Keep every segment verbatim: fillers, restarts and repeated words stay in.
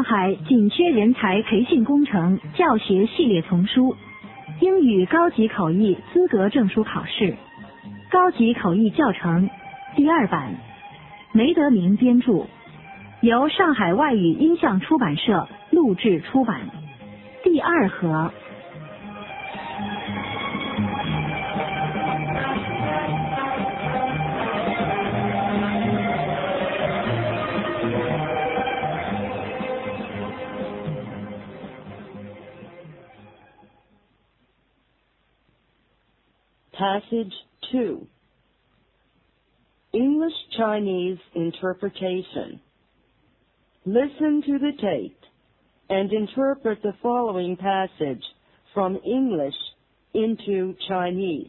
海紧缺人才培训工程教学系列丛书，英语高级口译资格证书考试，高级口译教程第二版，梅德明编著，由上海外语音像出版社录制出版。第二盒。 Passage two. English-Chinese interpretation. Listen to the tape and interpret the following passage from English into Chinese.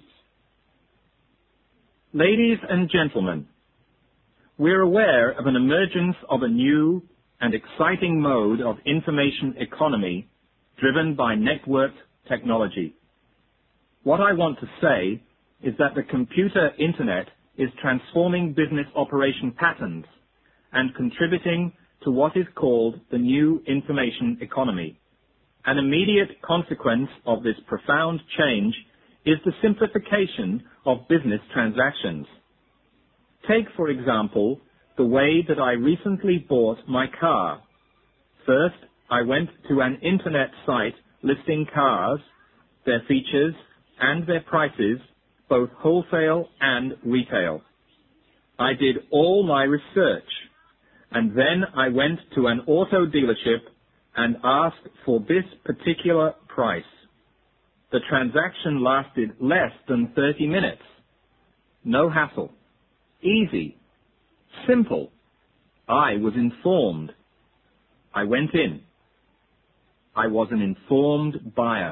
Ladies and gentlemen, we're aware of an emergence of a new and exciting mode of information economy driven by networked technology. What I want to say is that the computer internet is transforming business operation patterns and contributing to what is called the new information economy. An immediate consequence of this profound change is the simplification of business transactions. Take, for example, the way that I recently bought my car. First, I went to an internet site listing cars, their features, and their prices, both wholesale and retail. I did all my research, and then I went to an auto dealership and asked for this particular price. The transaction lasted less than thirty minutes. No hassle. Easy. Simple. I was informed. I went in. I was an informed buyer.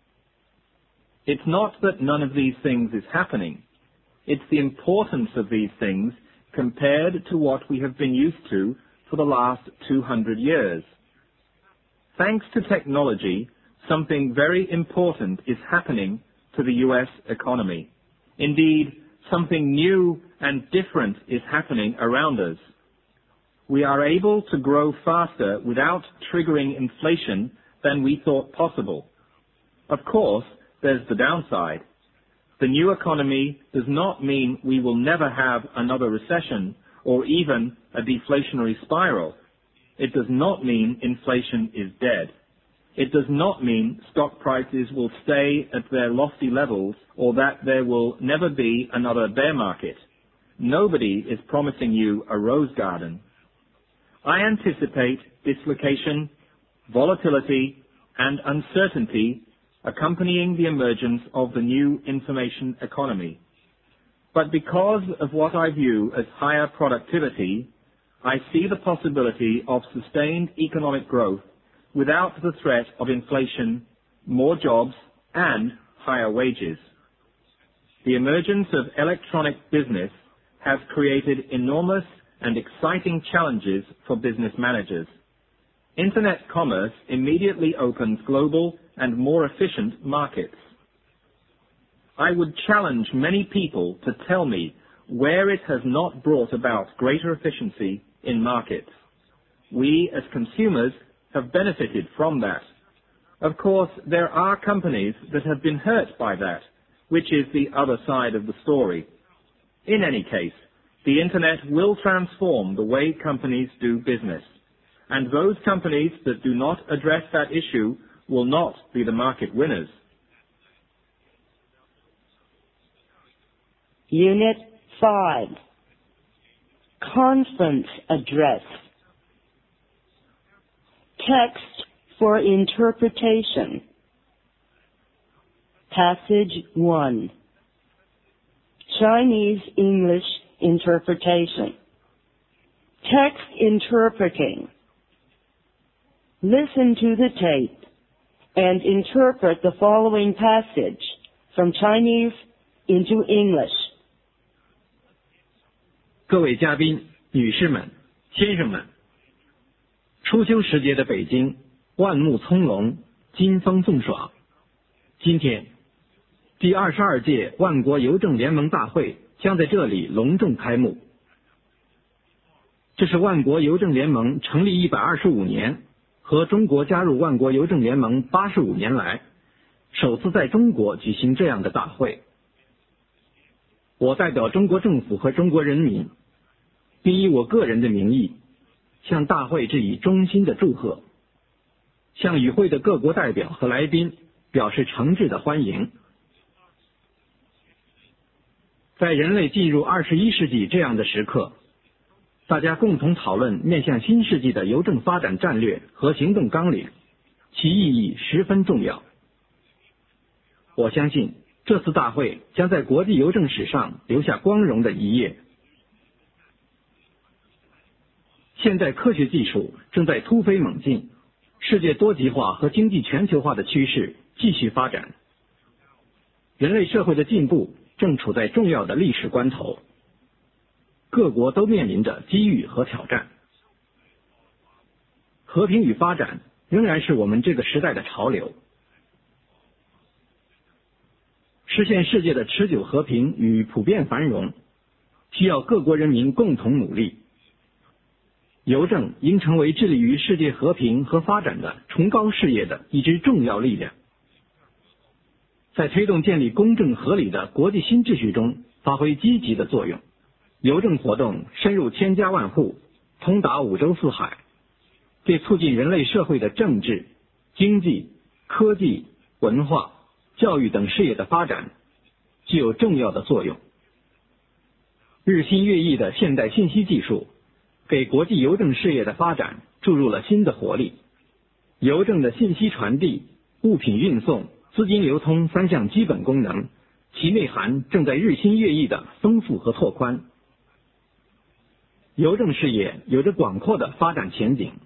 It's not that none of these things is happening. It's the importance of these things compared to what we have been used to for the last two hundred years. Thanks to technology, something very important is happening to the U S economy. Indeed, something new and different is happening around us. We are able to grow faster without triggering inflation than we thought possible. Of course, there's the downside. The new economy does not mean we will never have another recession or even a deflationary spiral. It does not mean inflation is dead. It does not mean stock prices will stay at their lofty levels or that there will never be another bear market. Nobody is promising you a rose garden. I anticipate dislocation, volatility, and uncertainty accompanying the emergence of the new information economy. But because of what I view as higher productivity, I see the possibility of sustained economic growth without the threat of inflation, more jobs, and higher wages. The emergence of electronic business has created enormous and exciting challenges for business managers. Internet commerce immediately opens global and more efficient markets. I would challenge many people to tell me where it has not brought about greater efficiency in markets. We, as consumers, have benefited from that. Of course, there are companies that have been hurt by that, which is the other side of the story. In any case, the Internet will transform the way companies do business, and those companies that do not address that issue will not be the market winners. Unit five. Conference Address. Text for interpretation. Passage one. Chinese-English interpretation. Text interpreting. Listen to the tape and interpret the following passage from Chinese into English. 各位嘉宾、女士们、先生们，初秋时节的北京，万木葱茏，金风送爽。今天，第二十二届万国邮政联盟大会将在这里隆重开幕。这是万国邮政联盟成立一百二十五年和中国加入万国邮政联盟八十五年来，首次在中国举行这样的大会。我代表中国政府和中国人民，并以我个人的名义，向大会致以衷心的祝贺，向与会的各国代表和来宾表示诚挚的欢迎。在人类进入二十一世纪这样的时刻，大家共同讨论面向新世纪的邮政发展战略和行动纲领，其意义十分重要。我相信这次大会将在国际邮政史上留下光荣的一页。现在科学技术正在突飞猛进，世界多极化和经济全球化的趋势继续发展，人类社会的进步正处在重要的历史关头，各国都面临着机遇和挑战。和平与发展仍然是我们这个时代的潮流。实现世界的持久和平与普遍繁荣，需要各国人民共同努力。邮政应成为致力于世界和平和发展的崇高事业的一支重要力量，在推动建立公正合理的国际新秩序中发挥积极的作用。邮政活动深入千家万户，通达五洲四海，对促进人类社会的政治、经济、科技、文化、教育等事业的发展具有重要的作用。日新月异的现代信息技术给国际邮政事业的发展注入了新的活力。邮政的信息传递、物品运送、资金流通三项基本功能，其内涵正在日新月异的丰富和拓宽。邮政事业有着广阔的发展前景。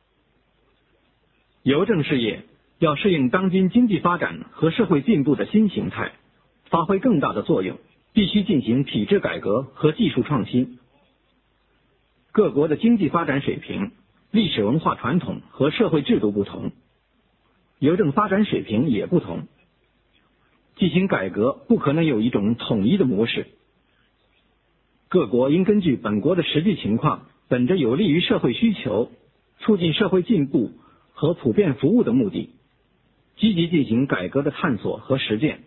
邮政事业要适应当今经济发展和社会进步的新形态，发挥更大的作用，必须进行体制改革和技术创新。各国的经济发展水平、历史文化传统和社会制度不同，邮政发展水平也不同。进行改革不可能有一种统一的模式，各国应根据本国的实际情况，本着有利于社会需求、促进社会进步和普遍服务的目的，积极进行改革的探索和实践。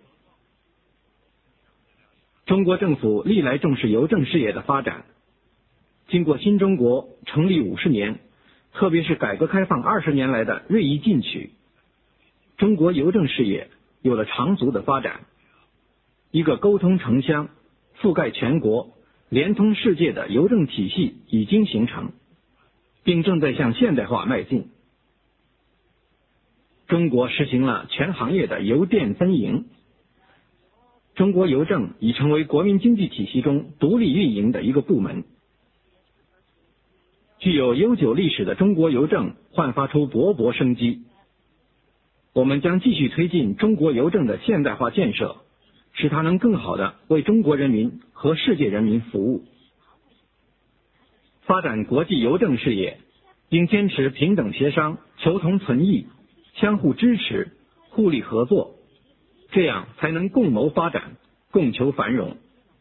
中国政府历来重视邮政事业的发展，经过新中国成立五十年，特别是改革开放二十年来的锐意进取，中国邮政事业有了长足的发展。一个沟通城乡、覆盖全国、连通世界的邮政体系已经形成，并正在向现代化迈进。中国实行了全行业的邮电分营，中国邮政已成为国民经济体系中独立运营的一个部门。具有悠久历史的中国邮政焕发出勃勃生机。我们将继续推进中国邮政的现代化建设，使它能更好地为中国人民和世界人民服务。发展国际邮政事业，应坚持平等协商、求同存异、相互支持、互利合作，这样才能共谋发展，共求繁荣。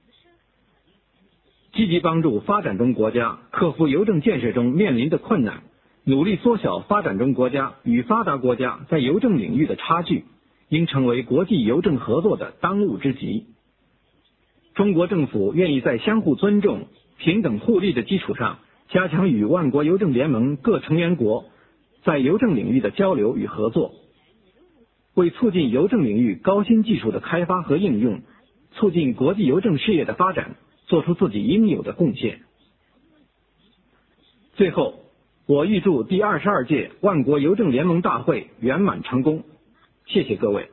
积极帮助发展中国家克服邮政建设中面临的困难，努力缩小发展中国家与发达国家在邮政领域的差距，应成为国际邮政合作的当务之急。中国政府愿意在相互尊重、平等互利的基础上，加强与万国邮政联盟各成员国在邮政领域的交流与合作，为促进邮政领域高新技术的开发和应用，促进国际邮政事业的发展，做出自己应有的贡献。最后，我预祝第二十二届万国邮政联盟大会圆满成功。谢谢各位。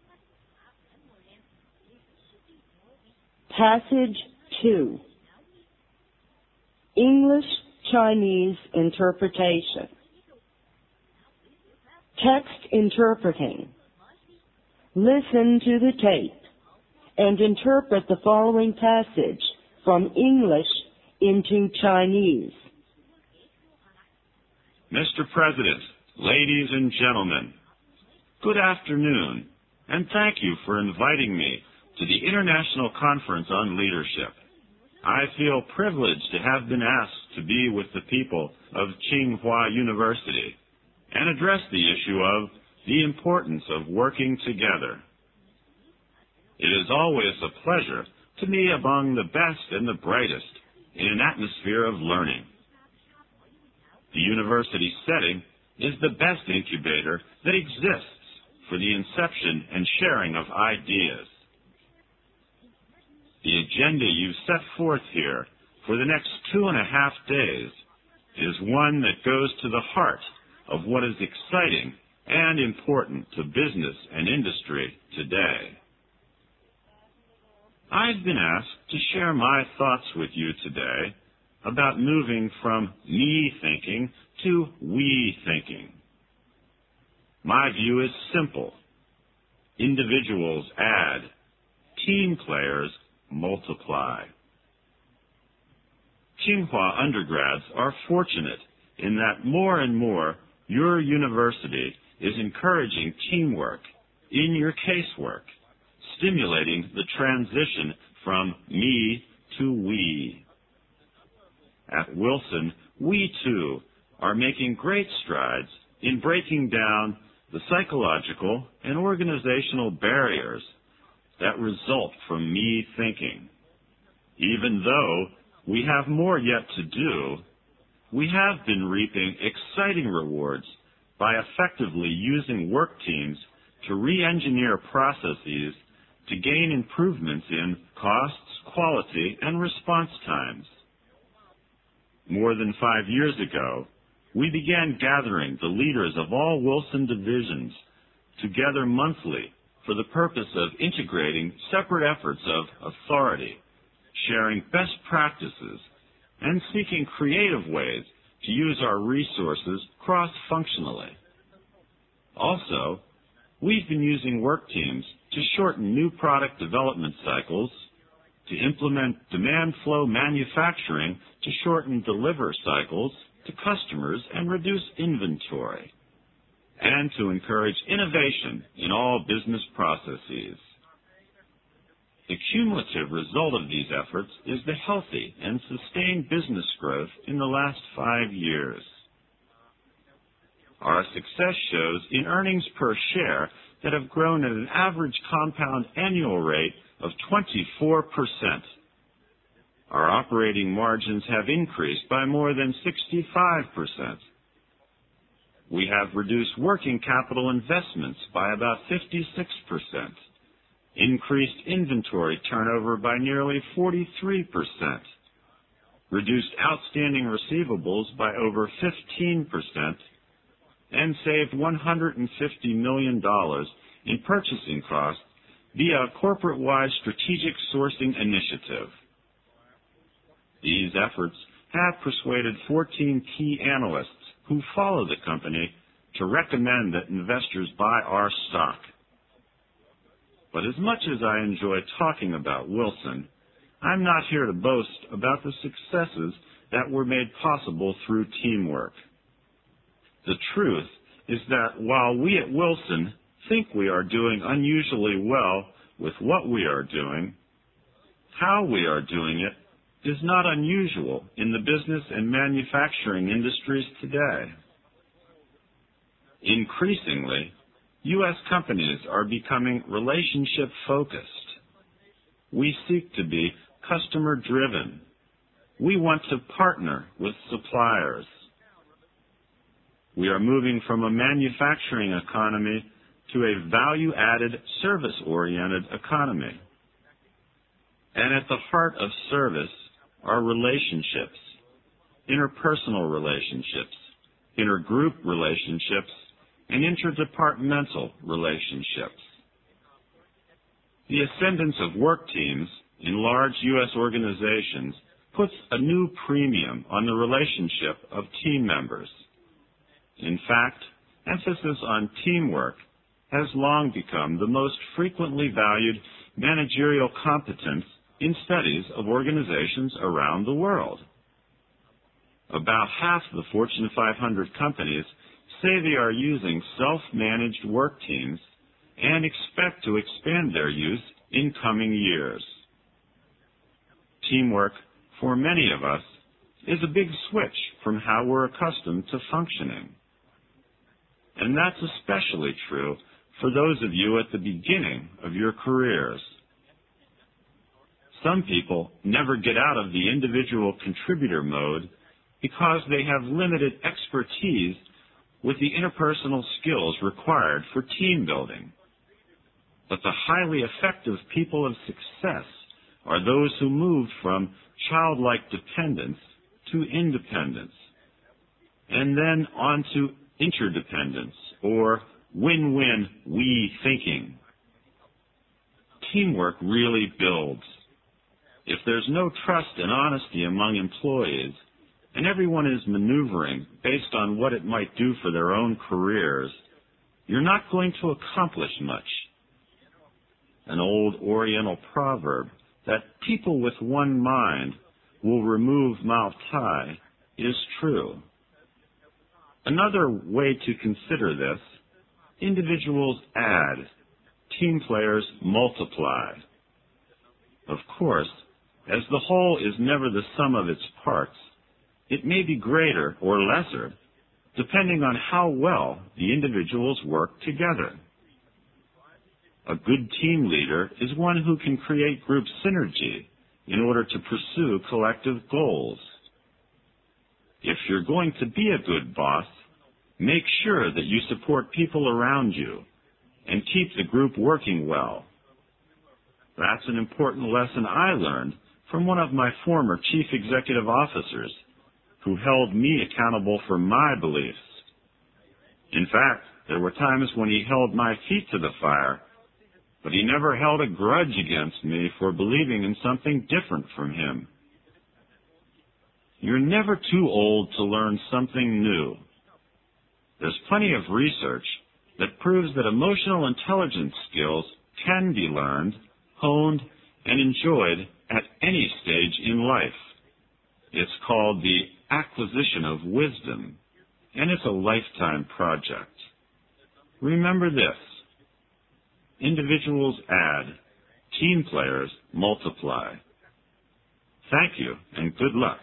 Passage two. English-Chinese interpretation. Text interpreting. Listen to the tape and interpret the following passage from English into Chinese. Mister President, ladies and gentlemen, good afternoon, and thank you for inviting me to the International Conference on Leadership. I feel privileged to have been asked to be with the people of Tsinghua University and address the issue of the importance of working together. It is always a pleasure to be among the best and the brightest in an atmosphere of learning. The university setting is the best incubator that exists for the inception and sharing of ideas. The agenda you've set forth here for the next two and a half days is one that goes to the heart of what is exciting and important to business and industry today. I've been asked to share my thoughts with you today about moving from me thinking to we thinking. My view is simple. Individuals add, team players multiply. Tsinghua undergrads are fortunate in that more and more your university is encouraging teamwork in your casework, stimulating the transition from me to we. At Wilson, we too are making great strides in breaking down the psychological and organizational barriers that result from me thinking. Even though we have more yet to do, we have been reaping exciting rewards by effectively using work teams to re-engineer processes to gain improvements in costs, quality, and response times. More than five years ago, we began gathering the leaders of all Wilson divisions together monthly for the purpose of integrating separate efforts of authority, sharing best practices, and seeking creative ways to use our resources cross-functionally. Also, we've been using work teams to shorten new product development cycles, to implement demand flow manufacturing to shorten deliver cycles to customers and reduce inventory, and to encourage innovation in all business processes. The cumulative result of these efforts is the healthy and sustained business growth in the last five years. Our success shows in earnings per share that have grown at an average compound annual rate of twenty-four percent. Our operating margins have increased by more than sixty-five percent. We have reduced working capital investments by about fifty-six percent, increased inventory turnover by nearly forty-three percent, reduced outstanding receivables by over fifteen percent, and saved one hundred fifty million dollars in purchasing costs via a corporate-wide strategic sourcing initiative. These efforts have persuaded fourteen key analysts who follow the company to recommend that investors buy our stock. But as much as I enjoy talking about Wilson, I'm not here to boast about the successes that were made possible through teamwork. The truth is that while we at Wilson think we are doing unusually well with what we are doing, how we are doing it is not unusual in the business and manufacturing industries today. Increasingly, U S companies are becoming relationship-focused. We seek to be customer-driven. We want to partner with suppliers. We are moving from a manufacturing economy to a value-added, service-oriented economy. And at the heart of service are relationships, interpersonal relationships, intergroup relationships, and interdepartmental relationships. The ascendance of work teams in large U S organizations puts a new premium on the relationship of team members. In fact, emphasis on teamwork has long become the most frequently valued managerial competence in studies of organizations around the world. About half the Fortune five hundred companies say they are using self-managed work teams and expect to expand their use in coming years. Teamwork, for many of us, is a big switch from how we're accustomed to functioning. And that's especially true for those of you at the beginning of your careers. Some people never get out of the individual contributor mode because they have limited expertise with the interpersonal skills required for team building. But the highly effective people of success are those who moved from childlike dependence to independence, and then on to interdependence, or win-win we thinking. Teamwork really builds. If there's no trust and honesty among employees, and everyone is maneuvering based on what it might do for their own careers, you're not going to accomplish much. An old Oriental proverb that people with one mind will remove Mao Tai is true. Another way to consider this, individuals add, team players multiply. Of course, as the whole is never the sum of its parts, it may be greater or lesser, depending on how well the individuals work together. A good team leader is one who can create group synergy in order to pursue collective goals. If you're going to be a good boss, make sure that you support people around you and keep the group working well. That's an important lesson I learned from one of my former chief executive officers who held me accountable for my beliefs. In fact, there were times when he held my feet to the fire, but he never held a grudge against me for believing in something different from him. You're never too old to learn something new. There's plenty of research that proves that emotional intelligence skills can be learned, honed, and enjoyed at any stage in life. It's called the acquisition of wisdom, and it's a lifetime project. Remember this: individuals add, team players multiply. Thank you, and good luck.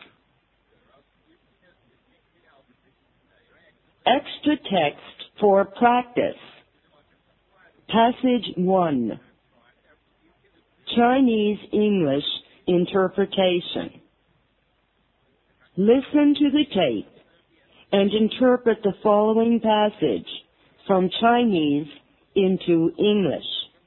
Extra text for practice. Passage one. Chinese English interpretation. Listen to the tape and interpret the following passage from Chinese into English.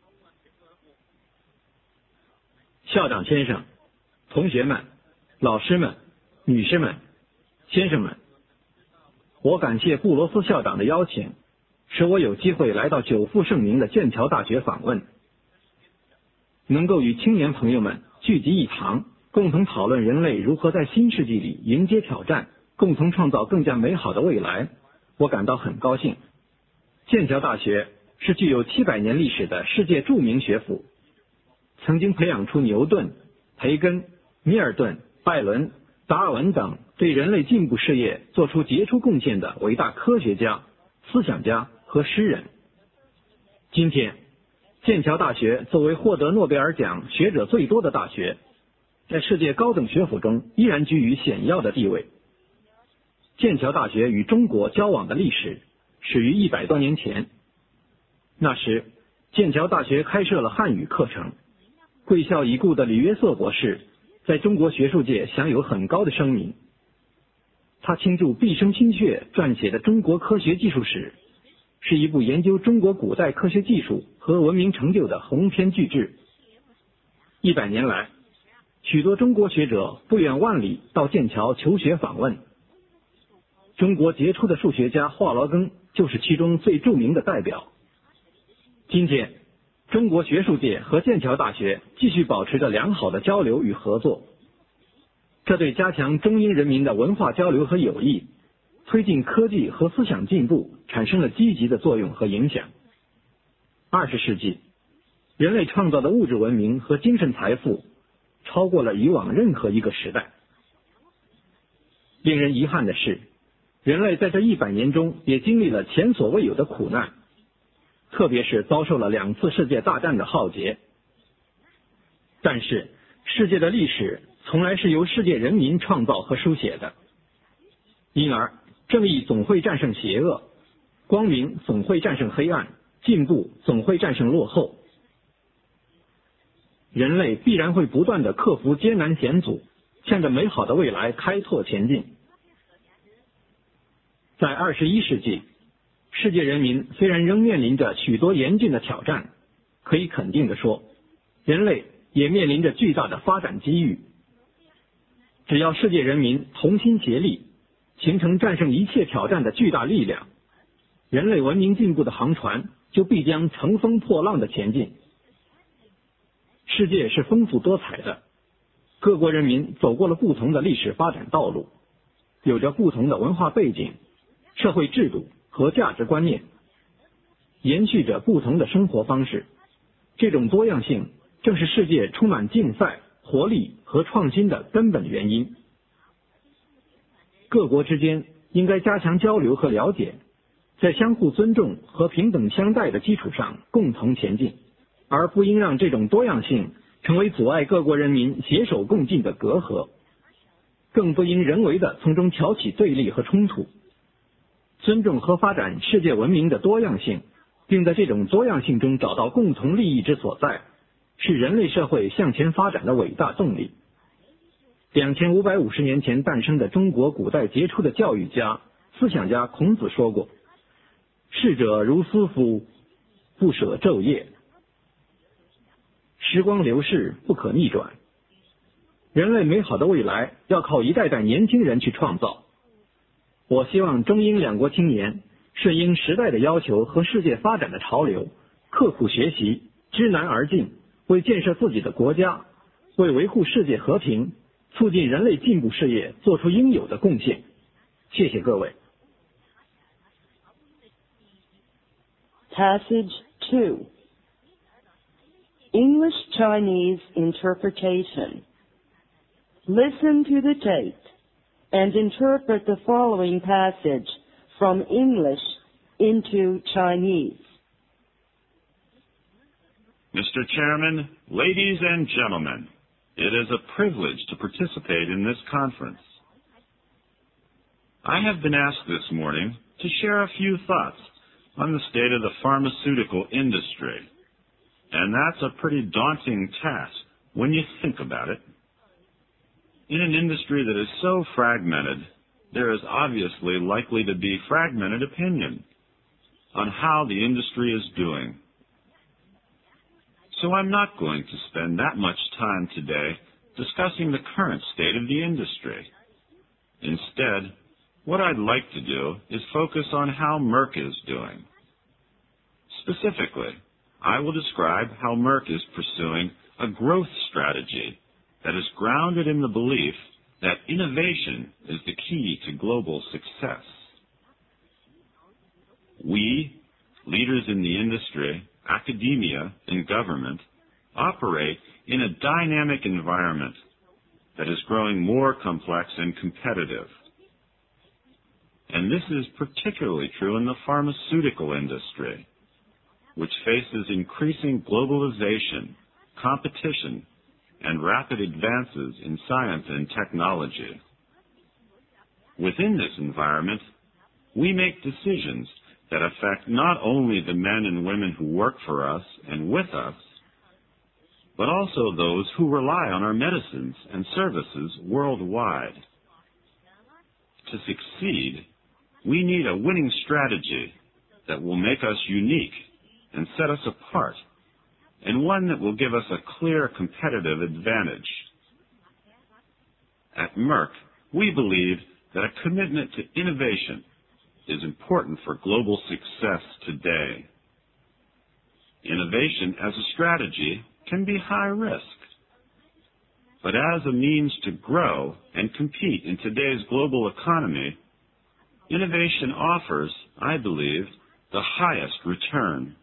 校长先生、同学们、老师们、女士们、先生们，我感谢布罗斯校长的邀请，使我有机会来到久负盛名的剑桥大学访问，能够与青年朋友们聚集一堂，共同讨论人类如何在新世纪里迎接挑战，共同创造更加美好的未来，我感到很高兴。剑桥大学是具有七百年历史的世界著名学府，曾经培养出牛顿、培根、米尔顿、拜伦、达尔文等对人类进步事业做出杰出贡献的伟大科学家、思想家和诗人。今天，剑桥大学作为获得诺贝尔奖学者最多的大学，在世界高等学府中依然居于显要的地位。剑桥大学与中国交往的历史始于一百多年前，那时剑桥大学开设了汉语课程，贵校已故的李约瑟博士在中国学术界享有很高的声名。他倾注毕生心血撰写的《中国科学技术史》是一部研究中国古代科学技术和文明成就的鸿篇巨制。一百年来，许多中国学者不远万里到剑桥求学访问。中国杰出的数学家华罗庚就是其中最著名的代表。今天，中国学术界和剑桥大学继续保持着良好的交流与合作，这对加强中英人民的文化交流和友谊，推进科技和思想进步产生了积极的作用和影响。二十世纪，人类创造的物质文明和精神财富超过了以往任何一个时代。令人遗憾的是，人类在这一百年中也经历了前所未有的苦难，特别是遭受了两次世界大战的浩劫。但是，世界的历史从来是由世界人民创造和书写的，因而正义总会战胜邪恶， 光明总会战胜黑暗，进步总会战胜落后。人类必然会不断地克服艰难险阻，向着美好的未来开拓前进。在二十一世纪，世界人民虽然仍面临着许多严峻的挑战，可以肯定地说，人类也面临着巨大的发展机遇。只要世界人民同心协力，形成战胜一切挑战的巨大力量，人类文明进步的航船就必将乘风破浪的前进。世界是丰富多彩的，各国人民走过了不同的历史发展道路，有着不同的文化背景、社会制度和价值观念，延续着不同的生活方式。这种多样性正是世界充满竞赛、活力和创新的根本原因。各国之间应该加强交流和了解，在相互尊重和平等相待的基础上共同前进，而不应让这种多样性成为阻碍各国人民携手共进的隔阂，更不应人为的从中挑起对立和冲突。尊重和发展世界文明的多样性，并在这种多样性中找到共同利益之所在，是人类社会向前发展的伟大动力。两千五百五十年前诞生的中国古代杰出的教育家、思想家孔子说过：“逝者如斯夫，不舍昼夜。”时光流逝，不可逆转。人类美好的未来要靠一代代年轻人去创造。我希望中英两国青年顺应时代的要求和世界发展的潮流，刻苦学习，知难而进，为建设自己的国家，为维护世界和平，促进人类进步事业做出应有的贡献。谢谢各位。 Passage two. English-Chinese interpretation. Listen to the tape and interpret the following passage from English into Chinese. Mister Chairman, ladies and gentlemen, it is a privilege to participate in this conference. I have been asked this morning to share a few thoughts on the state of the pharmaceutical industry. And that's a pretty daunting task when you think about it. In an industry that is so fragmented, there is obviously likely to be fragmented opinion on how the industry is doing. So I'm not going to spend that much time today discussing the current state of the industry. Instead, what I'd like to do is focus on how Merck is doing. Specifically, I will describe how Merck is pursuing a growth strategy that is grounded in the belief that innovation is the key to global success. We, leaders in the industry, academia, and government, operate in a dynamic environment that is growing more complex and competitive. And this is particularly true in the pharmaceutical industry, which faces increasing globalization, competition, and rapid advances in science and technology. Within this environment, we make decisions that affect not only the men and women who work for us and with us, but also those who rely on our medicines and services worldwide. To succeed, we need a winning strategy that will make us unique and set us apart, and one that will give us a clear competitive advantage. At Merck, we believe that a commitment to innovation is important for global success today. Innovation as a strategy can be high risk, but as a means to grow and compete in today's global economy, innovation offers, I believe, the highest return.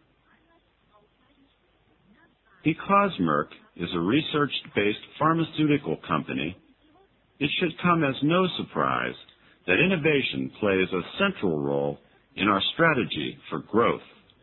Because Merck is a research-based pharmaceutical company, it should come as no surprise that innovation plays a central role in our strategy for growth.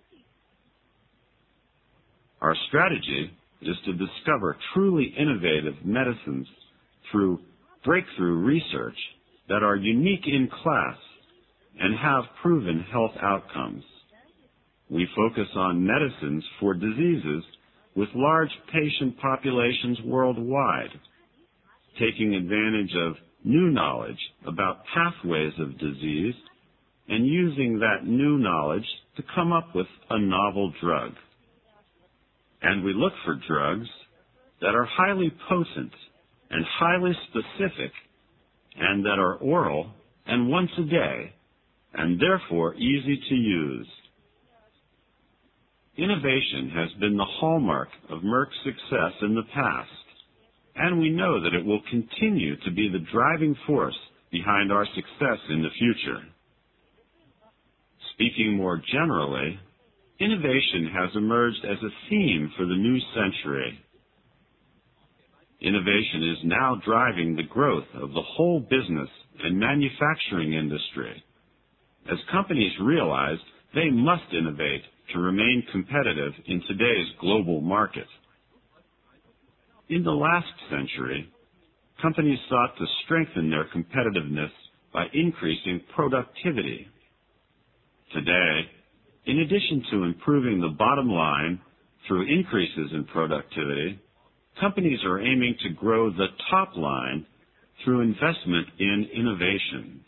Our strategy is to discover truly innovative medicines through breakthrough research that are unique in class and have proven health outcomes. We focus on medicines for diseases with large patient populations worldwide, taking advantage of new knowledge about pathways of disease and using that new knowledge to come up with a novel drug. And we look for drugs that are highly potent and highly specific and that are oral and once a day and therefore easy to use. Innovation has been the hallmark of Merck's success in the past, and we know that it will continue to be the driving force behind our success in the future. Speaking more generally, innovation has emerged as a theme for the new century. Innovation is now driving the growth of the whole business and manufacturing industry, as companies realize they must innovate to remain competitive in today's global market. In the last century, companies sought to strengthen their competitiveness by increasing productivity. Today, in addition to improving the bottom line through increases in productivity, companies are aiming to grow the top line through investment in innovation.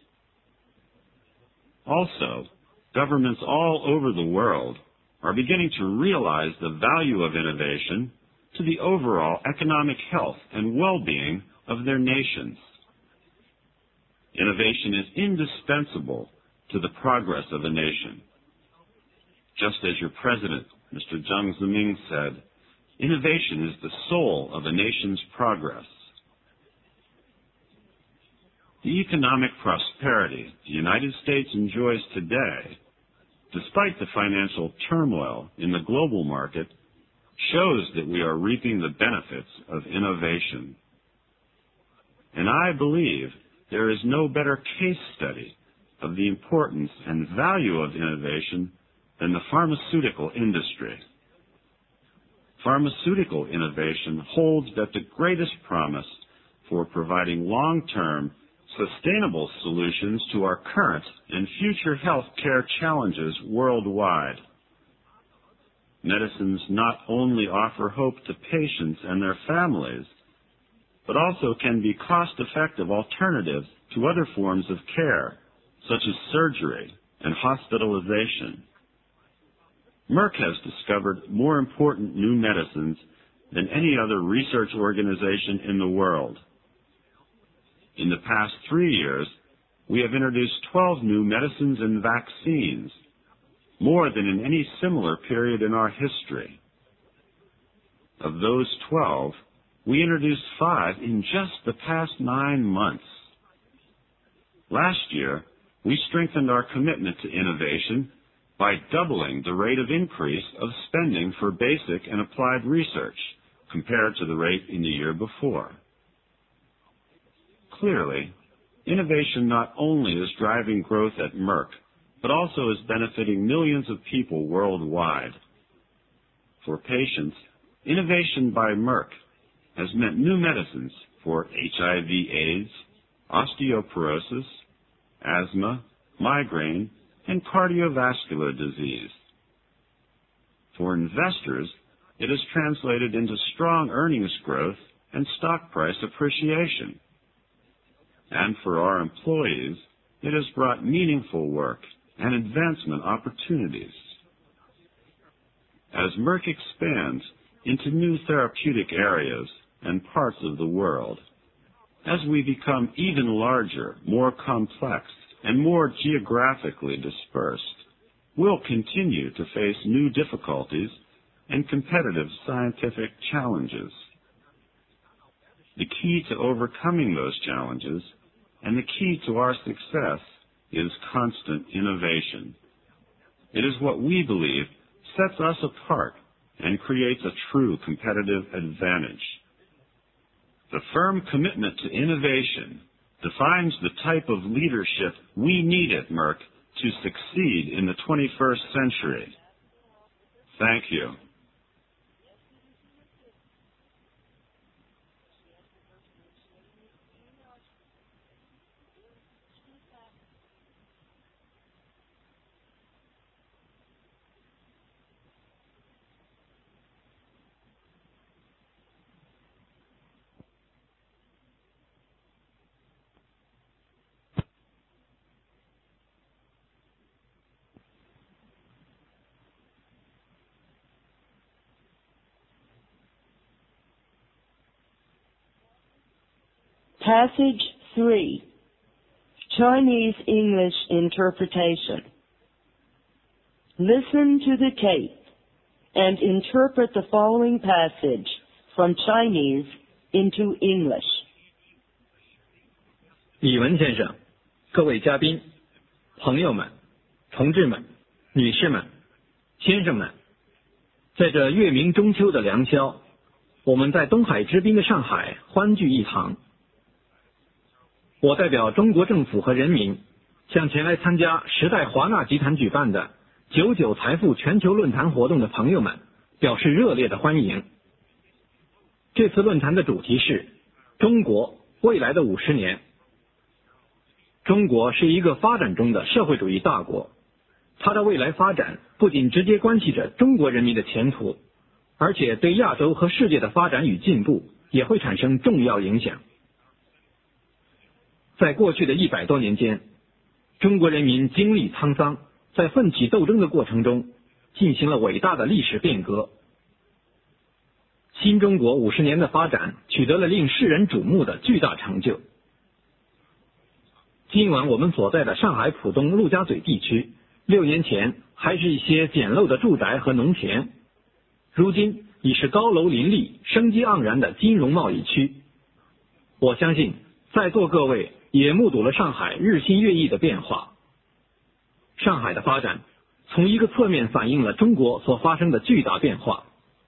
Also, governments all over the world are beginning to realize the value of innovation to the overall economic health and well-being of their nations. Innovation is indispensable to the progress of a nation. Just as your president, Mister Jiang Zemin, said, innovation is the soul of a nation's progress. The economic prosperity the United States enjoys today, despite the financial turmoil in the global market, shows that we are reaping the benefits of innovation. And I believe there is no better case study of the importance and value of innovation than the pharmaceutical industry. Pharmaceutical innovation holds that the greatest promise for providing long-term, sustainable solutions to our current and future health care challenges worldwide. Medicines not only offer hope to patients and their families, but also can be cost-effective alternatives to other forms of care, such as surgery and hospitalization. Merck has discovered more important new medicines than any other research organization in the world. In the past three years, we have introduced twelve new medicines and vaccines, more than in any similar period in our history. Of those twelve, we introduced five in just the past nine months. Last year, we strengthened our commitment to innovation by doubling the rate of increase of spending for basic and applied research compared to the rate in the year before. Clearly, innovation not only is driving growth at Merck, but also is benefiting millions of people worldwide. For patients, innovation by Merck has meant new medicines for H I V AIDS, osteoporosis, asthma, migraine, and cardiovascular disease. For investors, it has translated into strong earnings growth and stock price appreciation. And for our employees, it has brought meaningful work and advancement opportunities. As Merck expands into new therapeutic areas and parts of the world, as we become even larger, more complex, and more geographically dispersed, we'll continue to face new difficulties and competitive scientific challenges. The key to overcoming those challenges and the key to our success is constant innovation. It is what we believe sets us apart and creates a true competitive advantage. The firm commitment to innovation defines the type of leadership we need at Merck to succeed in the twenty-first century. Thank you. Passage three. Chinese English interpretation. Listen to the tape and interpret the following passage from Chinese into English. 李文先生，各位嘉宾，朋友们，同志们，女士们，先生们，在这月明中秋的良宵，我们在东海之滨的上海欢聚一堂。我代表中国政府和人民，向前来参加时代华纳集团举办的九九财富全球论坛活动的朋友们表示热烈的欢迎。这次论坛的主题是中国未来的五十年。中国是一个发展中的社会主义大国，它的未来发展不仅直接关系着中国人民的前途，而且对亚洲和世界的发展与进步也会产生重要影响。在过去的一百多年间，中国人民经历沧桑，在奋起斗争的过程中进行了伟大的历史变革。新中国五十年的发展取得了令世人瞩目的巨大成就。今晚我们所在的上海浦东陆家嘴地区，六年前还是一些简陋的住宅和农田，如今已是高楼林立、生机盎然的金融贸易区。我相信在座各位也目睹了上海日新月异的变化。上海的发展从一个侧面反映了中国所发生的巨大变化。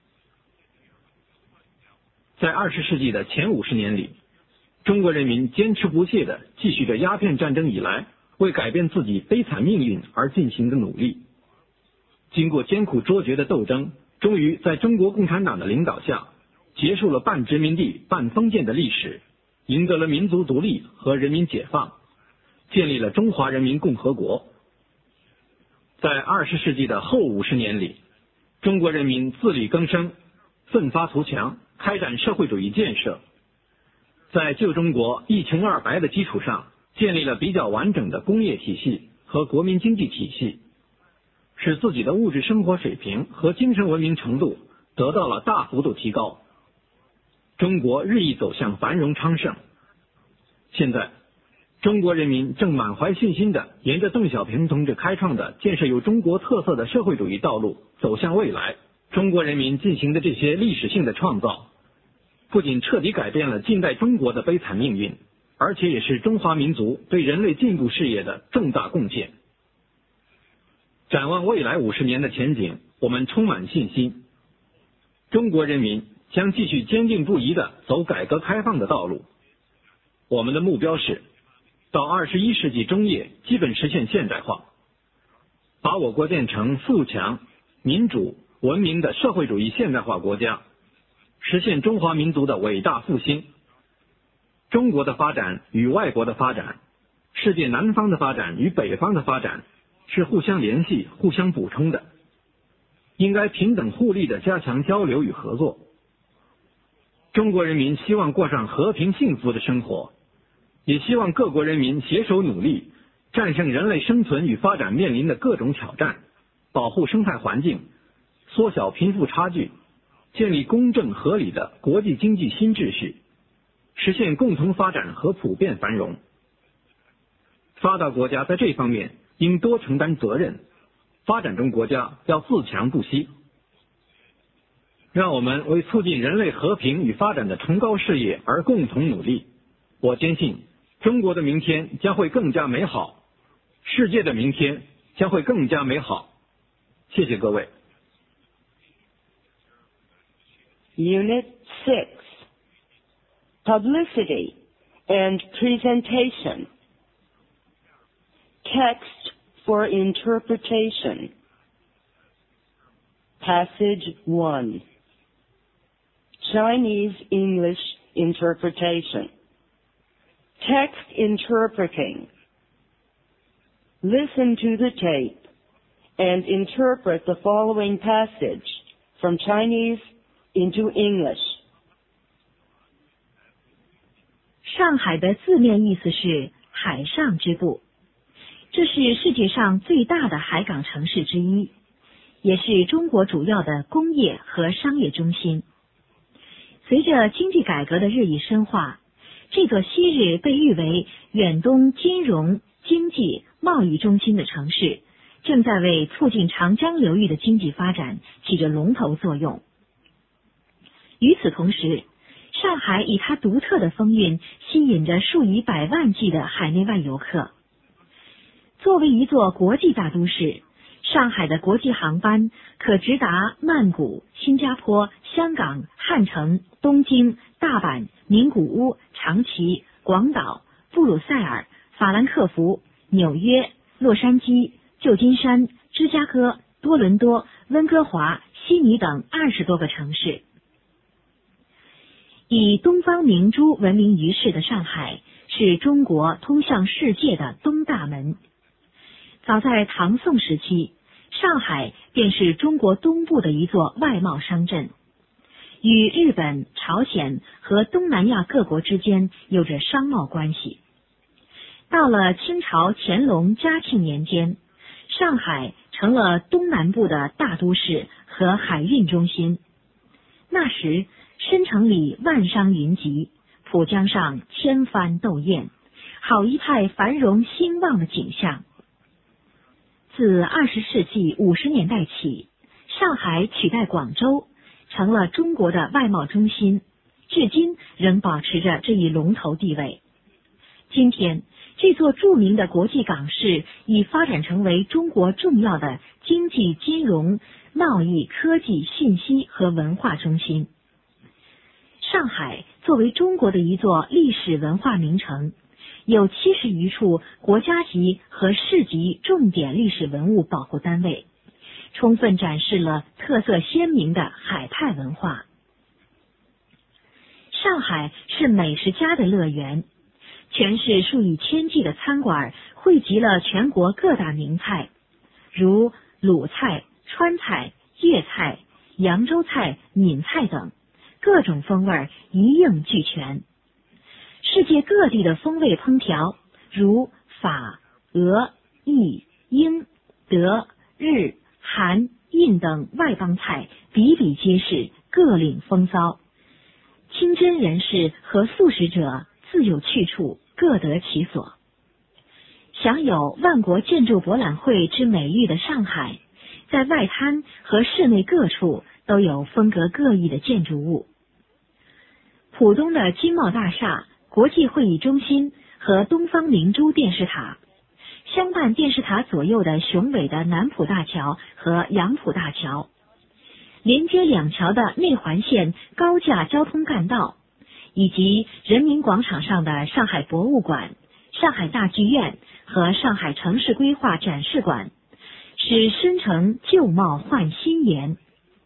在二十世纪的前五十年里，中国人民坚持不懈地继续着鸦片战争以来为改变自己悲惨命运而进行的努力。经过艰苦卓绝的斗争，终于在中国共产党的领导下，结束了半殖民地半封建的历史，赢得了民族独立和人民解放，建立了中华人民共和国。在二十世纪的后五十年里，中国人民自力更生，奋发图强，开展社会主义建设，在旧中国一穷二白的基础上，建立了比较完整的工业体系和国民经济体系，使自己的物质生活水平和精神文明程度得到了大幅度提高。中国日益走向繁荣昌盛。现在，中国人民正满怀信心地沿着邓小平同志开创的建设有中国特色的社会主义道路走向未来。中国人民进行的这些历史性的创造，不仅彻底改变了近代中国的悲惨命运，而且也是中华民族对人类进步事业的重大贡献。展望未来五十年的前景，我们充满信心。中国人民将继续坚定不移地走改革开放的道路。我们的目标是到二十一世纪中叶基本实现现代化，把我国建成富强、民主、文明的社会主义现代化国家，实现中华民族的伟大复兴。中国的发展与外国的发展，世界南方的发展与北方的发展是互相联系、互相补充的，应该平等互利地加强交流与合作。中国人民希望过上和平幸福的生活，也希望各国人民携手努力，战胜人类生存与发展面临的各种挑战，保护生态环境，缩小贫富差距，建立公正合理的国际经济新秩序，实现共同发展和普遍繁荣。发达国家在这方面应多承担责任，发展中国家要自强不息。让我们为促进人类和平与发展的崇高事业而共同努力。我坚信中国的明天将会更加美好，世界的明天将会更加美好。谢谢各位。 Unit six. Publicity and Presentation. Text for Interpretation. Passage one. Chinese English Interpretation. Text interpreting. Listen to the tape and interpret the following passage from Chinese into English. 上海的字面意思是海上之部，这是世界上最大的海港城市之一，也是中国主要的工业和商业中心。随着经济改革的日益深化， 这座昔日被誉为远东金融、经济、贸易中心的城市，正在为促进长江流域的经济发展起着龙头作用。与此同时，上海以它独特的风韵吸引着数以百万计的海内外游客。作为一座国际大都市，上海的国际航班可直达曼谷、新加坡、香港、汉城、东京、大阪、名古屋、长崎、广岛、布鲁塞尔、法兰克福、纽约、洛杉矶、旧金山、芝加哥、多伦多、温哥华、悉尼等二十多个城市。以东方明珠闻名于世的上海，是中国通向世界的东大门。早在唐宋时期，上海便是中国东部的一座外贸商镇，与日本、朝鲜和东南亚各国之间有着商贸关系。到了清朝乾隆、嘉庆年间，上海成了东南部的大都市和海运中心。那时，申城里万商云集，浦江上千帆斗艳，好一派繁荣兴旺的景象。自二十世纪五十年代起，上海取代广州，成了中国的外贸中心，至今仍保持着这一龙头地位。今天，这座著名的国际港市已发展成为中国重要的经济、金融、贸易、科技、信息和文化中心。上海作为中国的一座历史文化名城，有七十余处国家级和市级重点历史文物保护单位，充分展示了特色鲜明的海派文化。上海是美食家的乐园，全市数以千计的餐馆汇集了全国各大名菜，如鲁菜、川菜、粤菜、扬州菜、闽菜等，各种风味一应俱全。世界各地的风味烹调，如法、俄、意、英、德、日、韩、印等外邦菜比比皆是，各领风骚。清真人士和素食者自有去处，各得其所。享有万国建筑博览会之美誉的上海，在外滩和市内各处都有风格各异的建筑物。浦东的金茂大厦、国际会议中心和东方明珠电视塔，相伴电视塔左右的雄伟的南浦大桥和杨浦大桥，连接两桥的内环线高架交通干道，以及人民广场上的上海博物馆、上海大剧院和上海城市规划展示馆，使申城旧貌换新颜。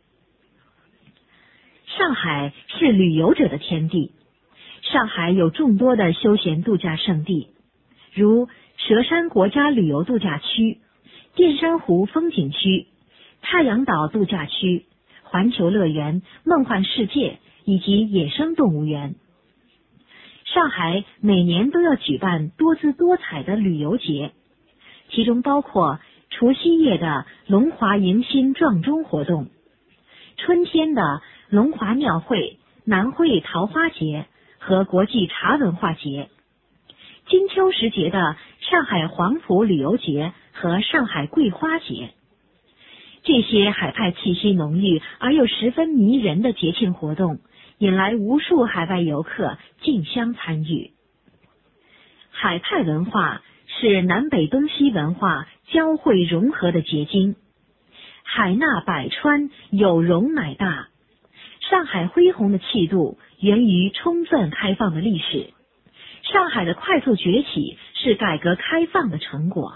上海是旅游者的天地，上海有众多的休闲度假胜地，如佘山国家旅游度假区、淀山湖风景区、太阳岛度假区、环球乐园、梦幻世界以及野生动物园。上海每年都要举办多姿多彩的旅游节，其中包括除夕夜的龙华迎新撞钟活动，春天的龙华庙会、南汇桃花节和国际茶文化节，金秋时节的上海黄埔旅游节和上海桂花节。这些海派气息浓郁而又十分迷人的节庆活动，引来无数海外游客竞相参与。海派文化是南北东西文化交汇融合的结晶，海纳百川，有容乃大。上海恢宏的气度源于充分开放的历史，上海的快速崛起是改革开放的成果。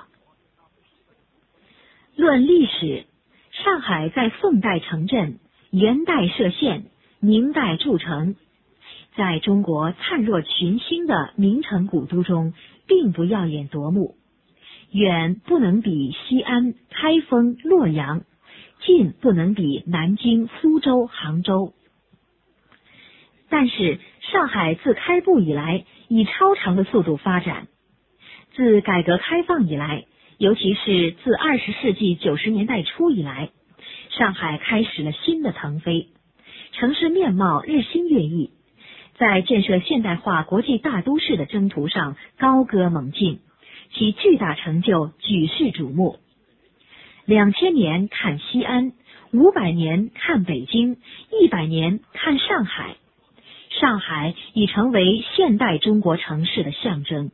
论历史，上海在宋代成镇，元代设县，明代筑城，在中国灿若群星的名城古都中并不耀眼夺目，远不能比西安、开封、洛阳，近不能比南京、苏州、杭州。但是上海自开埠以来以超常的速度发展，自改革开放以来，尤其是自二十世纪九十年代初以来，上海开始了新的腾飞，城市面貌日新月异， 在建设现代化国际大都市的征途上高歌猛进，其巨大成就举世瞩目。两千年看西安，五百年看北京，一百年看上海。上海已成为现代中国城市的象征。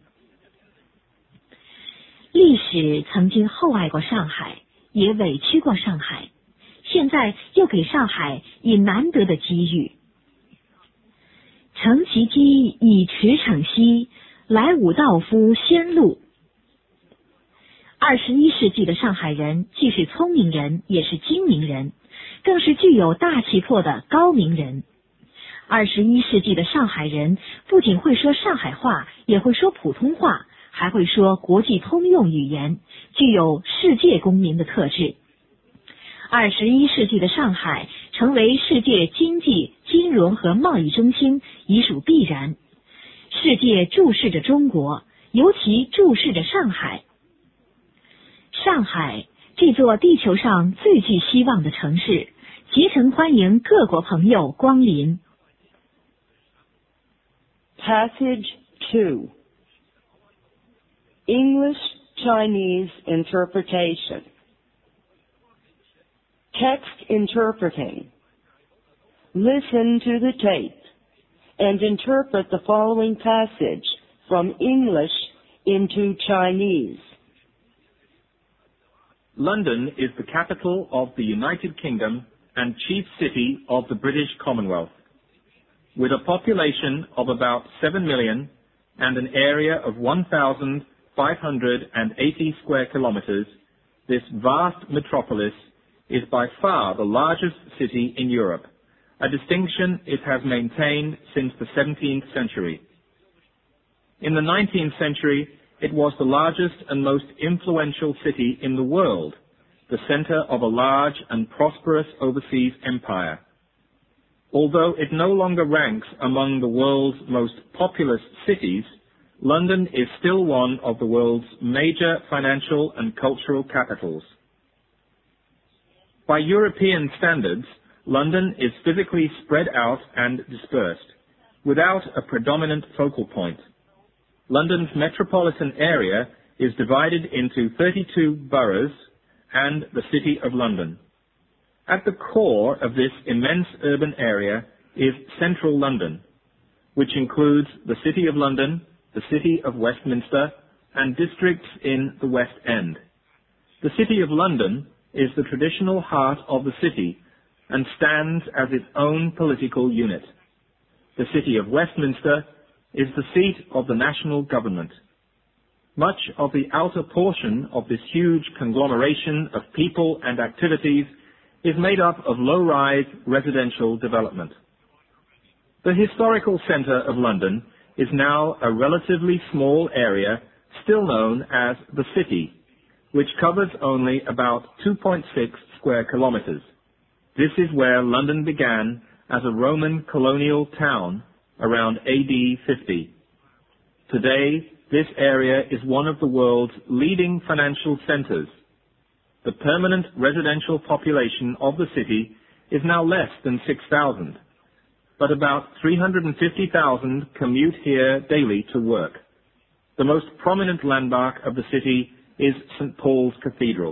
历史曾经厚爱过上海，也委屈过上海，现在又给上海以难得的机遇。乘其机以驰骋兮，来吾道夫先路。二十一世纪的上海人既是聪明人，也是精明人，更是具有大气魄的高明人。二十一世纪的上海人不仅会说上海话，也会说普通话，还会说国际通用语言，具有世界公民的特质。二十一世纪的上海成为世界经济、金融和贸易中心已属必然。世界注视着中国，尤其注视着上海。上海这座地球上最具希望的城市，竭诚欢迎各国朋友光临。 Passage two. English-Chinese interpretation. Text interpreting. Listen to the tape and interpret the following passage from English into Chinese. London is the capital of the United Kingdom and chief city of the British Commonwealth. With a population of about seven million and an area of one thousand five hundred eighty square kilometers, this vast metropolis is by far the largest city in Europe, a distinction it has maintained since the seventeenth century. In the nineteenth century, it was the largest and most influential city in the world, the center of a large and prosperous overseas empire. Although it no longer ranks among the world's most populous cities, London is still one of the world's major financial and cultural capitals. By European standards, London is physically spread out and dispersed, without a predominant focal point. London's metropolitan area is divided into thirty-two boroughs and the City of London. At the core of this immense urban area is central London, which includes the City of London, the City of Westminster, and districts in the West End. The City of London is the traditional heart of the city and stands as its own political unit. The City of Westminster is the seat of the national government. Much of the outer portion of this huge conglomeration of people and activities is made up of low-rise residential development. The historical centre of London is now a relatively small area still known as the City, which covers only about two point six square kilometres. This is where London began as a Roman colonial town around A D fifty. Today, this area is one of the world's leading financial centres. The permanent residential population of the city is now less than six thousand, but about three hundred fifty thousand commute here daily to work. The most prominent landmark of the city is Saint Paul's Cathedral.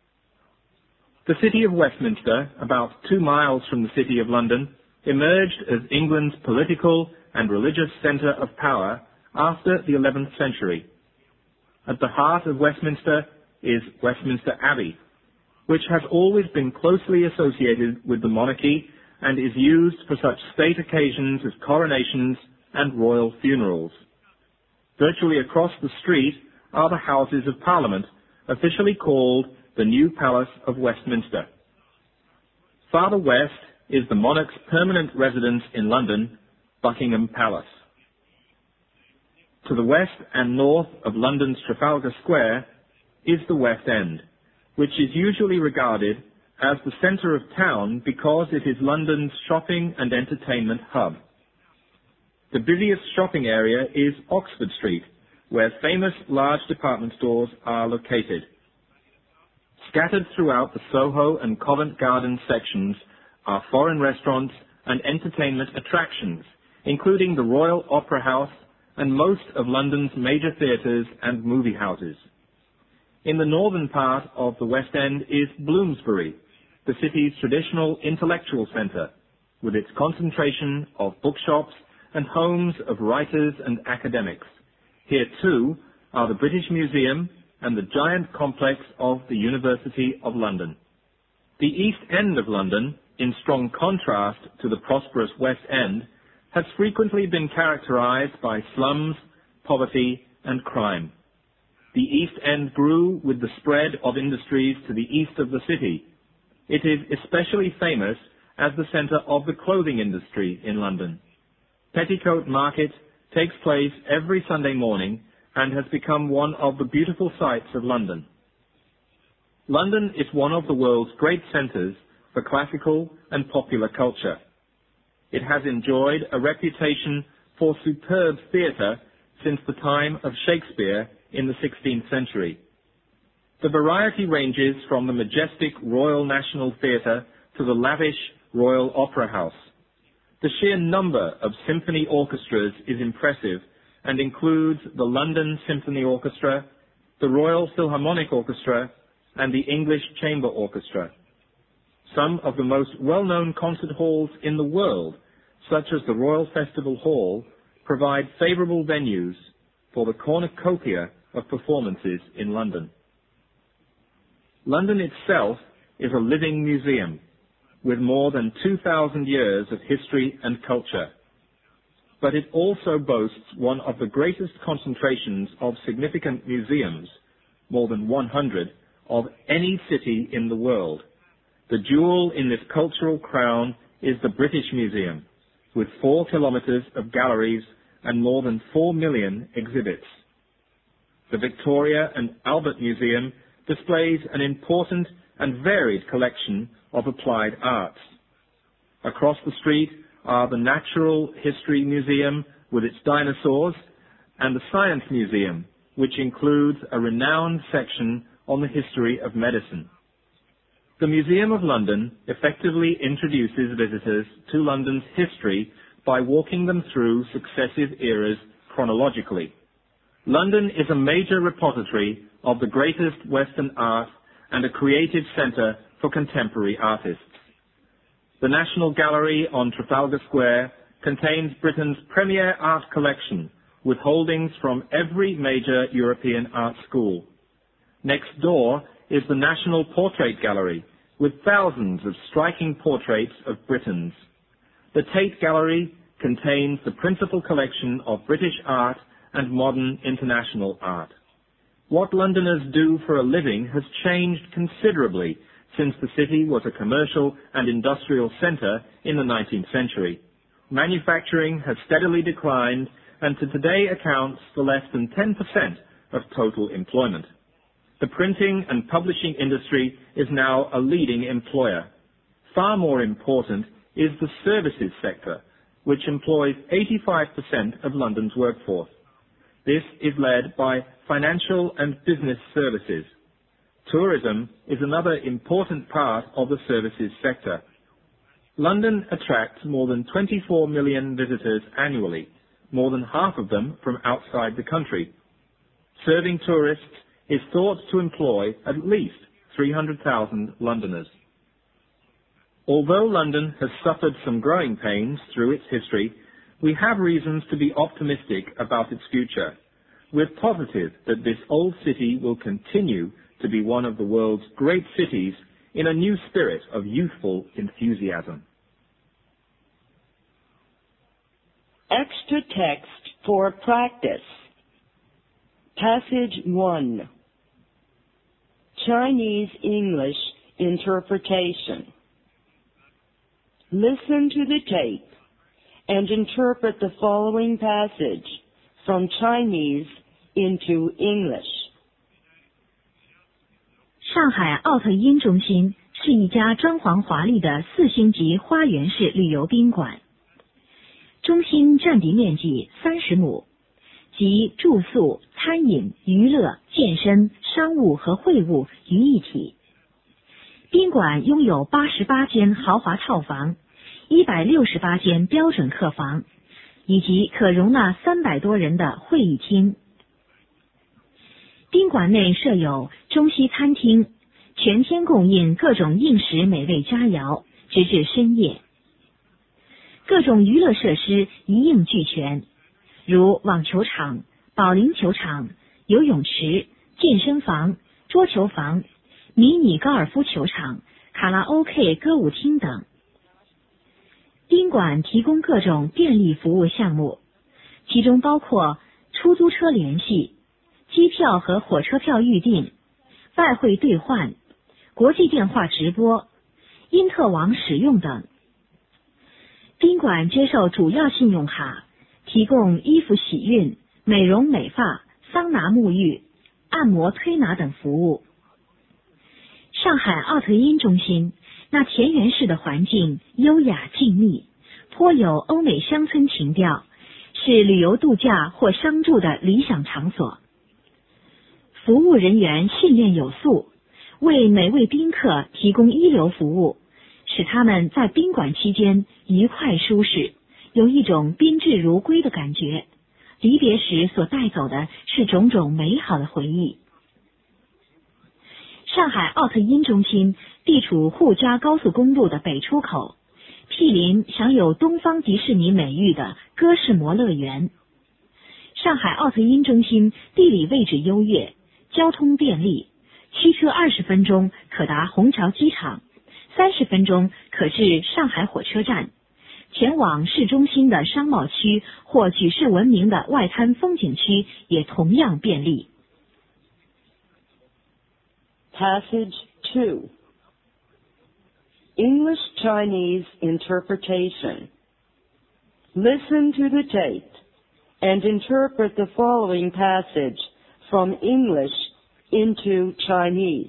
The City of Westminster, about two miles from the City of London, emerged as England's political and religious centre of power after the eleventh century. At the heart of Westminster is Westminster Abbey, which has always been closely associated with the monarchy and is used for such state occasions as coronations and royal funerals. Virtually across the street are the Houses of Parliament, officially called the New Palace of Westminster. Farther west is the monarch's permanent residence in London, Buckingham Palace. To the west and north of London's Trafalgar Square is the West End, which is usually regarded as the centre of town because it is London's shopping and entertainment hub. The busiest shopping area is Oxford Street, where famous large department stores are located. Scattered throughout the Soho and Covent Garden sections are foreign restaurants and entertainment attractions, including the Royal Opera House and most of London's major theatres and movie houses. In the northern part of the West End is Bloomsbury, the city's traditional intellectual centre, with its concentration of bookshops and homes of writers and academics. Here too are the British Museum and the giant complex of the University of London. The East End of London, in strong contrast to the prosperous West End, has frequently been characterized by slums, poverty, and crime. The East End grew with the spread of industries to the east of the city. It is especially famous as the centre of the clothing industry in London. Petticoat Market takes place every Sunday morning and has become one of the beautiful sights of London. London is one of the world's great centres for classical and popular culture. It has enjoyed a reputation for superb theatre since the time of Shakespeare in the sixteenth century. The variety ranges from the majestic Royal National Theatre to the lavish Royal Opera House. The sheer number of symphony orchestras is impressive and includes the London Symphony Orchestra, the Royal Philharmonic Orchestra, and the English Chamber Orchestra. Some of the most well-known concert halls in the world, such as the Royal Festival Hall, provide favourable venues for the cornucopia of performances in London. London itself is a living museum with more than two thousand years of history and culture. But it also boasts one of the greatest concentrations of significant museums, more than one hundred, of any city in the world. The jewel in this cultural crown is the British Museum, with four kilometres of galleries and more than four million exhibits. The Victoria and Albert Museum displays an important and varied collection of applied arts. Across the street are the Natural History Museum with its dinosaurs and the Science Museum, which includes a renowned section on the history of medicine. The Museum of London effectively introduces visitors to London's history by walking them through successive eras chronologically. London is a major repository of the greatest Western art and a creative centre for contemporary artists. The National Gallery on Trafalgar Square contains Britain's premier art collection, with holdings from every major European art school. Next door is the National Portrait Gallery, with thousands of striking portraits of Britons. The Tate Gallery contains the principal collection of British art and modern international art. What Londoners do for a living has changed considerably since the city was a commercial and industrial centre in the nineteenth century. Manufacturing has steadily declined and to today accounts for less than ten percent of total employment. The printing and publishing industry is now a leading employer. Far more important is the services sector, which employs eighty-five percent of London's workforce. This is led by financial and business services. Tourism is another important part of the services sector. London attracts more than twenty-four million visitors annually, more than half of them from outside the country. Serving tourists is thought to employ at least three hundred thousand Londoners. Although London has suffered some growing pains through its history, we have reasons to be optimistic about its future. We're positive that this old city will continue to be one of the world's great cities in a new spirit of youthful enthusiasm. Extra text for practice. Passage one. Chinese English interpretation. Listen to the tape and interpret the following passage from Chinese into English. 上海奥特因中心是一家装潢华丽的四星级花园式旅游宾馆。中心占地面积三十亩，集住宿、餐饮、娱乐、健身、商务和会务于一体。宾馆拥有八十八间豪华套房，一百六十八间标准客房， 以及可容纳三百多人的会议厅。宾馆内设有中西餐厅，全天供应各种应食美味佳肴，直至深夜。各种娱乐设施一应俱全，如网球场、保龄球场、游泳池、健身房、桌球房、迷你高尔夫球场、卡拉 OK 歌舞厅等。宾馆提供各种便利服务项目，其中包括出租车联系、机票和火车票预订、外汇兑换、国际电话直播、因特网使用等。宾馆接受主要信用卡，提供衣服洗熨、美容美发、桑拿沐浴、按摩推拿等服务。上海奥特因中心那田园式的环境优雅静谧，颇有欧美乡村情调，是旅游度假或商住的理想场所。服务人员训练有素，为每位宾客提供一流服务，使他们在宾馆期间愉快舒适，有一种宾至如归的感觉。离别时所带走的是种种美好的回忆。上海奥特因中心地处沪嘉高速公路的北出口，毗邻享有东方迪士尼美誉的歌士摩乐园。上海奥特因中心地理位置优越，交通便利，驱车二十分钟可达虹桥机场，三十分钟可至上海火车站，前往市中心的商贸区或举世闻名的外滩风景区也同样便利。 Passage two. English-Chinese interpretation. Listen to the tape and interpret the following passage from English into Chinese.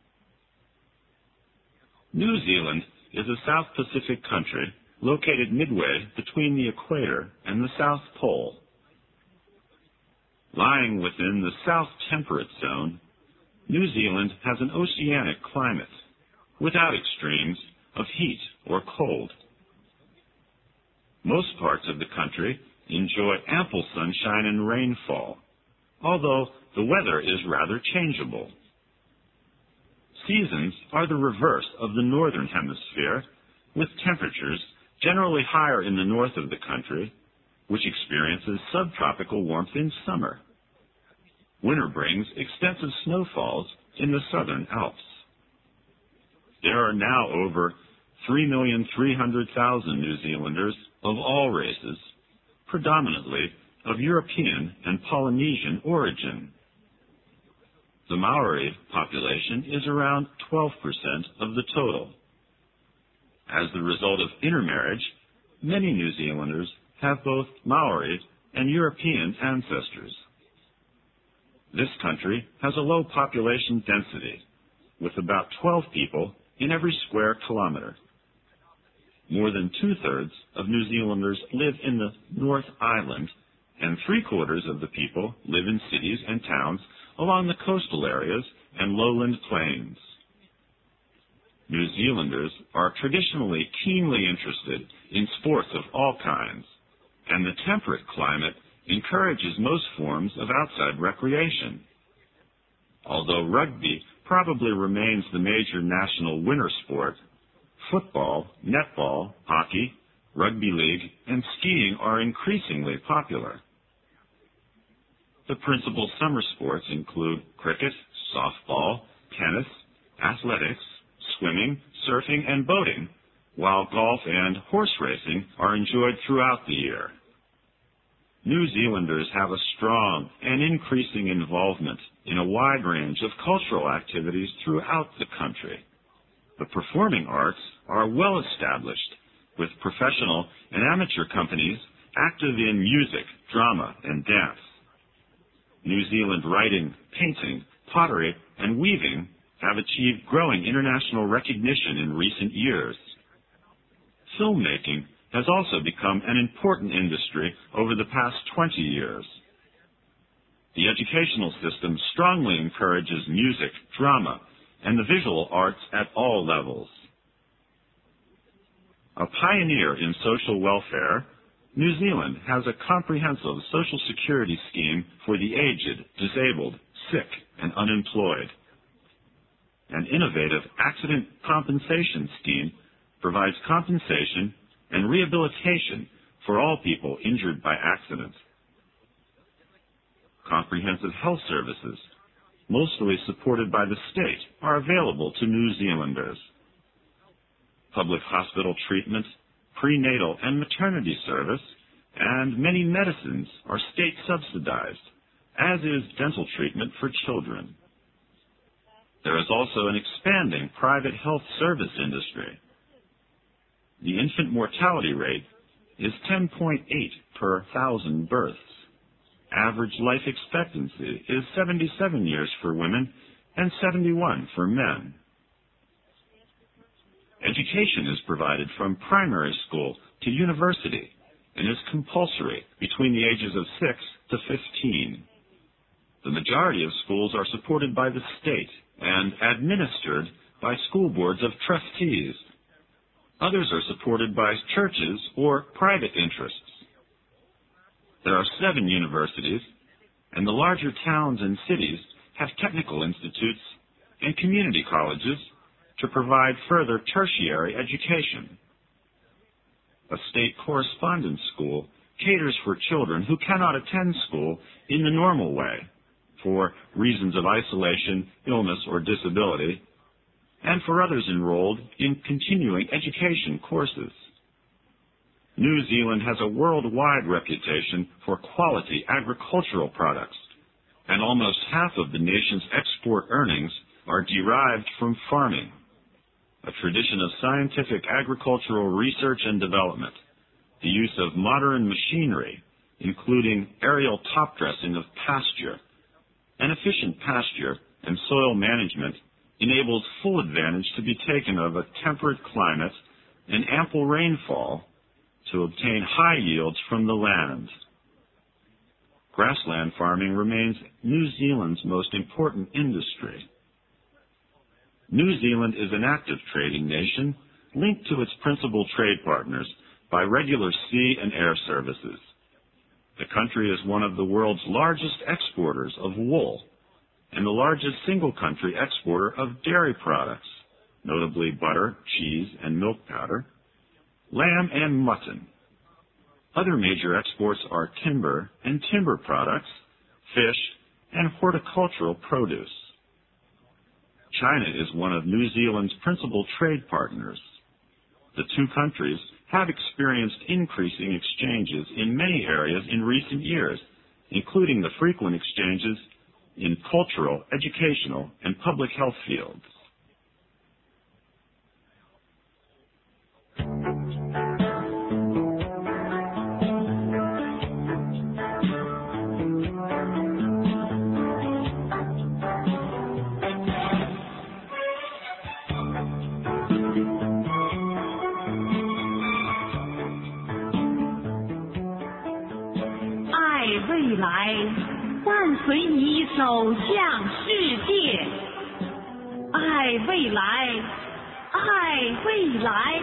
New Zealand is a South Pacific country located midway between the equator and the South Pole. Lying within the South Temperate Zone, New Zealand has an oceanic climate, without extremes of heat or cold. Most parts of the country enjoy ample sunshine and rainfall, although the weather is rather changeable. Seasons are the reverse of the northern hemisphere, with temperatures generally higher in the north of the country, which experiences subtropical warmth in summer. Winter brings extensive snowfalls in the southern Alps. There are now over three million three hundred thousand New Zealanders of all races, predominantly of European and Polynesian origin. The Maori population is around twelve percent of the total. As the result of intermarriage, many New Zealanders have both Maori and European ancestors. This country has a low population density, with about twelve people in every square kilometer. More than two-thirds of New Zealanders live in the North Island, and three-quarters of the people live in cities and towns along the coastal areas and lowland plains. New Zealanders are traditionally keenly interested in sports of all kinds, and the temperate climate encourages most forms of outside recreation. Although rugby probably remains the major national winter sport, football, netball, hockey, rugby league, and skiing are increasingly popular. The principal summer sports include cricket, softball, tennis, athletics, swimming, surfing, and boating, while golf and horse racing are enjoyed throughout the year. New Zealanders have a strong and increasing involvement in a wide range of cultural activities throughout the country. The performing arts are well established, with professional and amateur companies active in music, drama, and dance. New Zealand writing, painting, pottery, and weaving have achieved growing international recognition in recent years. Filmmaking has also become an important industry over the past twenty years. The educational system strongly encourages music, drama, and the visual arts at all levels. A pioneer in social welfare, New Zealand has a comprehensive social security scheme for the aged, disabled, sick, and unemployed. An innovative accident compensation scheme provides compensation and rehabilitation for all people injured by accidents. Comprehensive health services, mostly supported by the state, are available to New Zealanders. Public hospital treatment, prenatal and maternity service, and many medicines are state subsidized, as is dental treatment for children. There is also an expanding private health service industry. The infant mortality rate is ten point eight per thousand births. Average life expectancy is seventy-seven years for women and seventy-one for men. Education is provided from primary school to university and is compulsory between the ages of six to fifteen. The majority of schools are supported by the state and administered by school boards of trustees. Others are supported by churches or private interests. There are seven universities, and the larger towns and cities have technical institutes and community colleges to provide further tertiary education. A state correspondence school caters for children who cannot attend school in the normal way for reasons of isolation, illness, or disability, and for others enrolled in continuing education courses. New Zealand has a worldwide reputation for quality agricultural products, and almost half of the nation's export earnings are derived from farming, a tradition of scientific agricultural research and development. The use of modern machinery, including aerial top dressing of pasture, and efficient pasture and soil management, enables full advantage to be taken of a temperate climate and ample rainfall to obtain high yields from the land. Grassland farming remains New Zealand's most important industry. New Zealand is an active trading nation linked to its principal trade partners by regular sea and air services. The country is one of the world's largest exporters of wool and the largest single country exporter of dairy products, notably butter, cheese, and milk powder, lamb and mutton. Other major exports are timber and timber products, fish, and horticultural produce. China is one of New Zealand's principal trade partners. The two countries have experienced increasing exchanges in many areas in recent years, including the frequent exchanges in cultural, educational, and public health fields. 未来，伴随你走向世界。爱未来，爱未来。